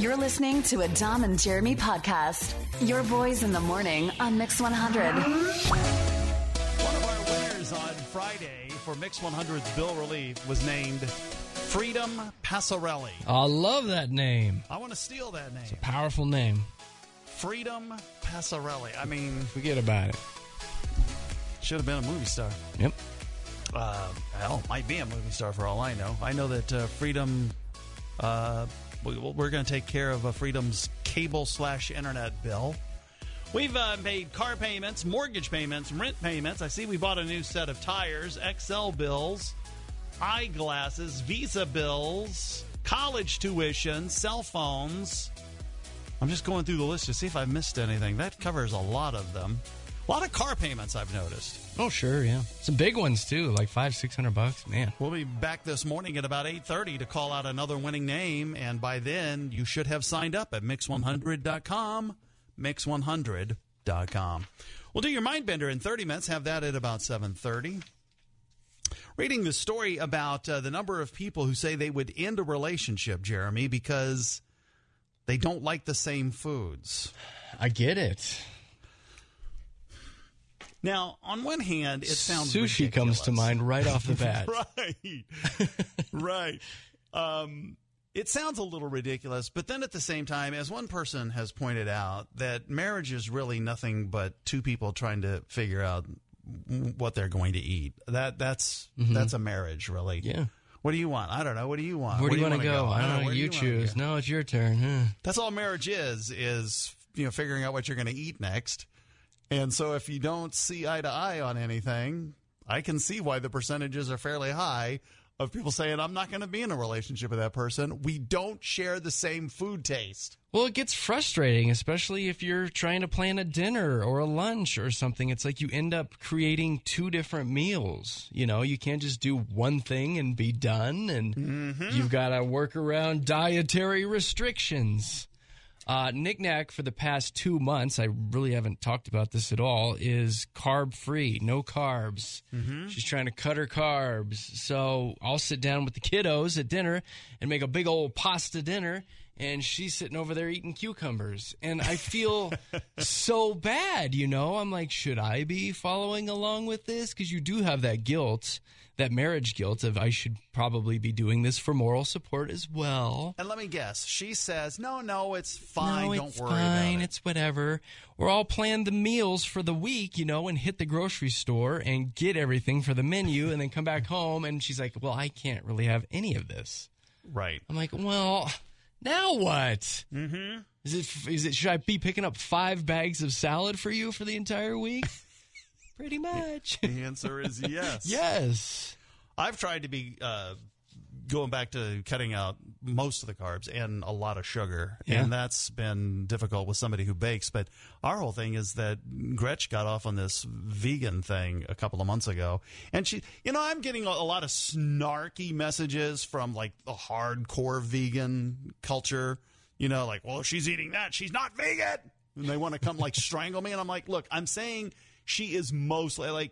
You're listening to a Dom and Jeremy podcast. Your boys in the morning on Mix 100. One of our winners on Friday for Mix 100's Bill Relief was named Freedom Passarelli. I love that name. I want to steal that name. It's a powerful name. Freedom Passarelli. I mean, Forget about it. should have been a movie star. Yep. Hell, might be a movie star for all I know. I know that Freedom, we're going to take care of Freedom's cable/internet bill. We've made car payments, mortgage payments, rent payments. I see we bought a new set of tires, XL bills, eyeglasses, Visa bills, college tuition, cell phones. I'm just going through the list to see if I missed anything. That covers a lot of them. A lot of car payments, I've noticed. Oh, sure, yeah. Some big ones, too, like $500-600, man. We'll be back this morning at about 8:30 to call out another winning name, and by then, you should have signed up at Mix100.com, Mix100.com. We'll do your Mindbender in 30 minutes, have that at about 7:30. Reading the story about the number of people who say they would end a relationship, Jeremy, because they don't like the same foods. I get it. Now, on one hand, it sounds Sushi ridiculous. comes to mind right off the bat. Right. It sounds a little ridiculous, but then at the same time, as one person has pointed out, that marriage is really nothing but two people trying to figure out what they're going to eat. That's a marriage, really. Yeah. What do you want? I don't know. What do you want? Where do you want to wanna go? I don't know. Where do You wanna choose. go? No, it's your turn. Huh. That's all marriage is figuring out what you're going to eat next. And so if you don't see eye to eye on anything, I can see why the percentages are fairly high of people saying, I'm not going to be in a relationship with that person. We don't share the same food taste. Well, it gets frustrating, especially if you're trying to plan a dinner or a lunch or something. It's like you end up creating two different meals. You know, you can't just do one thing and be done, and you've got to work around dietary restrictions. Knick-Knack for the past 2 months, I really haven't talked about this at all, is carb-free, no carbs. She's trying to cut her carbs. So I'll sit down with the kiddos at dinner and make a big old pasta dinner, and she's sitting over there eating cucumbers. And I feel so bad, you know? I'm like, should I be following along with this? Because you do have that guilt, that marriage guilt of I should probably be doing this for moral support as well. And let me guess. She says, no, it's fine. No, Don't it's worry fine. about it. It's whatever. Or I'll plan the meals for the week, and hit the grocery store and get everything for the menu and then come back home. And she's like, well, I can't really have any of this. Right. I'm like, well, now what? Mm-hmm. Is it? Should I be picking up 5 bags of salad for you for the entire week? Pretty much. The answer is yes. Yes. I've tried to be going back to cutting out most of the carbs and a lot of sugar. Yeah. And that's been difficult with somebody who bakes. But our whole thing is that Gretch got off on this vegan thing a couple of months ago. And she, I'm getting a lot of snarky messages from like the hardcore vegan culture. Like, well, if she's eating that, she's not vegan. And they want to come like strangle me. And I'm like, look, I'm saying she is mostly like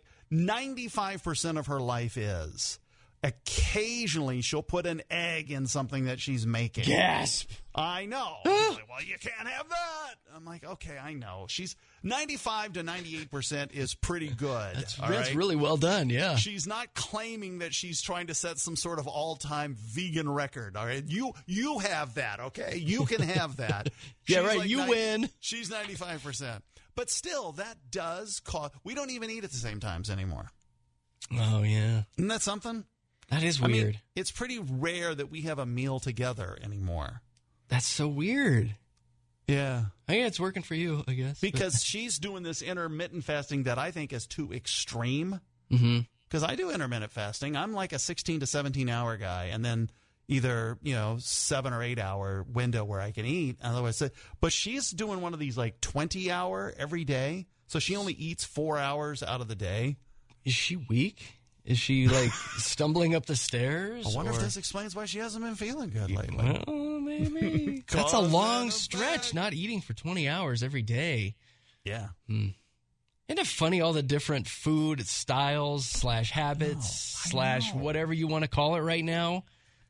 95% of her life is. Occasionally, she'll put an egg in something that she's making. Gasp. I know. Like, well, you can't have that. I'm like, okay, I know. She's 95 to 98% is pretty good. That's right? really well done, yeah. She's not claiming that she's trying to set some sort of all-time vegan record. All right, you have that. Okay, you can have that. Yeah, She's right. like You win. She's 95%, but still, that does cause. We don't even eat at the same times anymore. Oh, yeah. Isn't that something? That is I weird. mean, it's pretty rare that we have a meal together anymore. That's so weird. Yeah. Yeah, it's working for you, I guess. Because she's doing this intermittent fasting that I think is too extreme. Because I do intermittent fasting. I'm like a 16 to 17 hour guy. And then either, 7 or 8 hour window where I can eat. Otherwise, but she's doing one of these like 20 hour every day. So she only eats 4 hours out of the day. Is she weak? Is she like stumbling up the stairs? I wonder if this explains why she hasn't been feeling good lately. Well, maybe. That's a long stretch, not eating for 20 hours every day. Yeah. Isn't it funny, all the different food styles / habits / whatever you want to call it right now?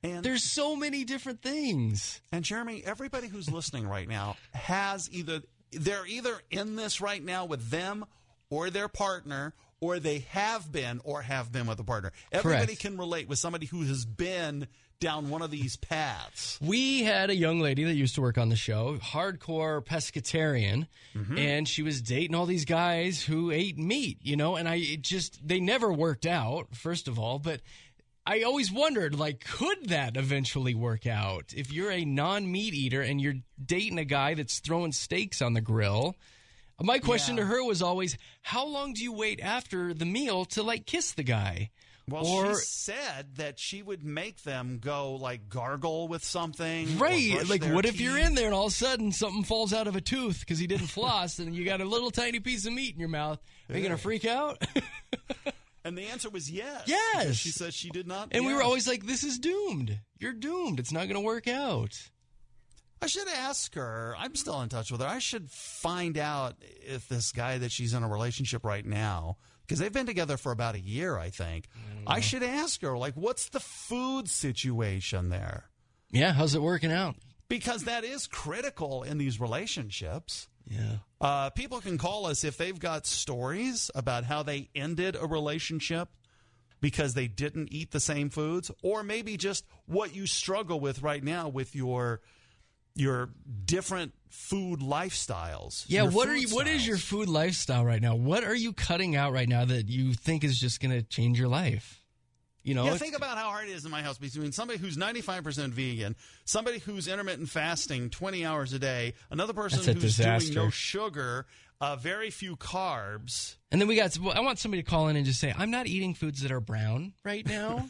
And There's so many different things. And Jeremy, everybody who's listening right now they're either in this right now with them or their partner, or they have been with a partner. Everybody Correct. can relate with somebody who has been down one of these paths. We had a young lady that used to work on the show, hardcore pescatarian, and she was dating all these guys who ate meat, and they never worked out, first of all, but I always wondered, could that eventually work out? If you're a non-meat eater and you're dating a guy that's throwing steaks on the grill, my question to her was always, how long do you wait after the meal to, kiss the guy? Well, she said that she would make them go, gargle with something. Right. Or brush their what if teeth. you're in there and all of a sudden something falls out of a tooth because he didn't floss and you got a little tiny piece of meat in your mouth? Are you going to freak out? And the answer was yes. Yes. She said she did not. And we were always like, this is doomed. You're doomed. It's not going to work out. I should ask her. I'm still in touch with her. I should find out if this guy that she's in a relationship right now, because they've been together for about a year, I think. I should ask her, what's the food situation there? Yeah, how's it working out? Because that is critical in these relationships. Yeah. People can call us if they've got stories about how they ended a relationship because they didn't eat the same foods, or maybe just what you struggle with right now with your different food lifestyles. Yeah, what styles. is your food lifestyle right now? What are you cutting out right now that you think is just going to change your life? Think about how hard it is in my house between somebody who's 95% vegan, somebody who's intermittent fasting 20 hours a day, another person who's doing no sugar, very few carbs. And then I want somebody to call in and just say, I'm not eating foods that are brown right now.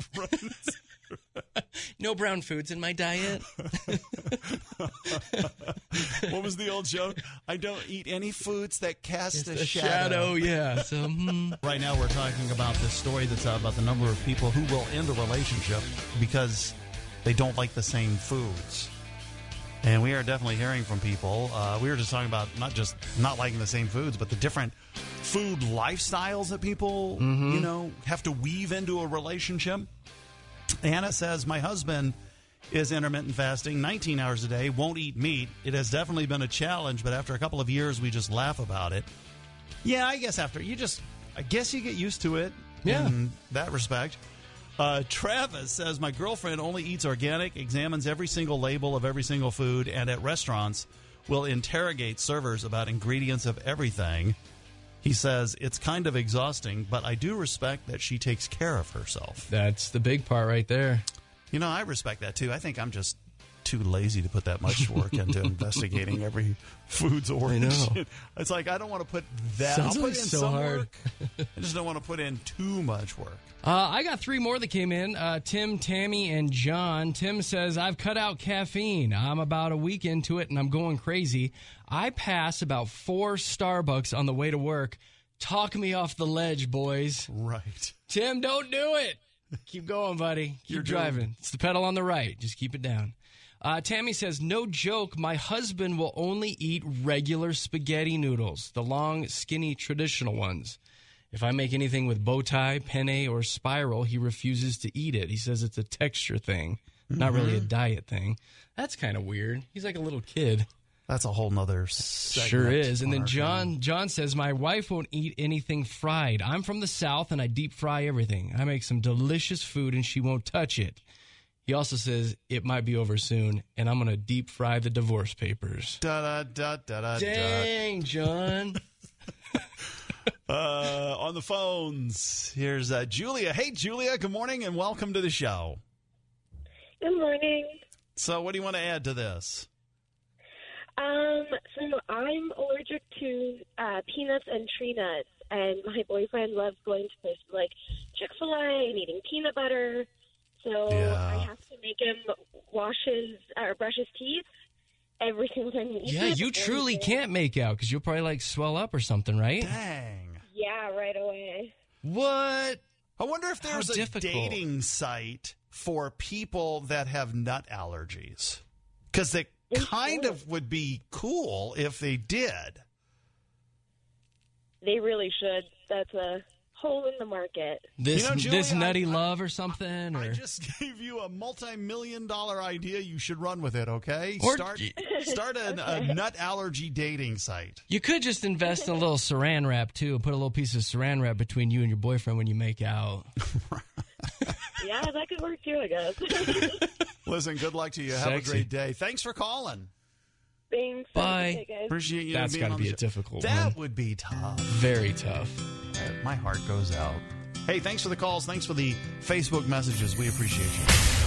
No brown foods in my diet. What was the old joke? I don't eat any foods that cast a shadow. Yeah. So right now we're talking about this story that's out about the number of people who will end a relationship because they don't like the same foods. And we are definitely hearing from people. We were just talking about not just not liking the same foods, but the different food lifestyles that people, have to weave into a relationship. Anna says, my husband is intermittent fasting, 19 hours a day, won't eat meat. It has definitely been a challenge, but after a couple of years, we just laugh about it. Yeah, I guess you get used to it in that respect. Travis says, my girlfriend only eats organic, examines every single label of every single food, and at restaurants will interrogate servers about ingredients of everything. He says, it's kind of exhausting, but I do respect that she takes care of herself. That's the big part right there. I respect that, too. I think I'm just too lazy to put that much work into investigating every food's origin. I know. It's I don't want to put that. Sounds I'll put like in so some hard. work. I just don't want to put in too much work. I got 3 more that came in. Tim, Tammy, and John. Tim says, I've cut out caffeine. I'm about a week into it, and I'm going crazy. I pass about 4 Starbucks on the way to work. Talk me off the ledge, boys. Right. Tim, don't do it. Keep going, buddy. Keep driving. It's the pedal on the right. Just keep it down. Tammy says, no joke, my husband will only eat regular spaghetti noodles, the long, skinny, traditional ones. If I make anything with bow tie, penne, or spiral, he refuses to eat it. He says it's a texture thing, not really a diet thing. That's kind of weird. He's like a little kid. That's a whole nother segment. Sure is. And then John John says, my wife won't eat anything fried. I'm from the South, and I deep fry everything. I make some delicious food, and she won't touch it. He also says it might be over soon, and I'm going to deep fry the divorce papers. Dang, John. On the phones, here's Julia. Hey, Julia, good morning and welcome to the show. Good morning. So what do you want to add to this? So I'm allergic to peanuts and tree nuts, and my boyfriend loves going to places like Chick-fil-A and eating peanut butter. So I have to make him brush his teeth every single time he eats. Yeah, you truly can't make out because you'll probably swell up or something, right? Dang. Yeah, right away. What? I wonder if there's a dating site for people that have nut allergies. Because they kind of would be cool if they did. They really should. That's a hole in the market. This Julie, this nutty love or something? I Or just gave you a multi-million-dollar idea. You should run with it, okay? Or- Start a nut allergy dating site. you could just invest in a little saran wrap, too, and put a little piece of saran wrap between you and your boyfriend when you make out. Yeah, that could work too, I guess. Listen, good luck to you. Have Sexy. a great day. Thanks for calling. Thanks. Bye. Okay, guys. Appreciate you. That's being gotta on be the a show. difficult That one. would be tough. Very tough. My heart goes out. Hey, thanks for the calls. Thanks for the Facebook messages. We appreciate you.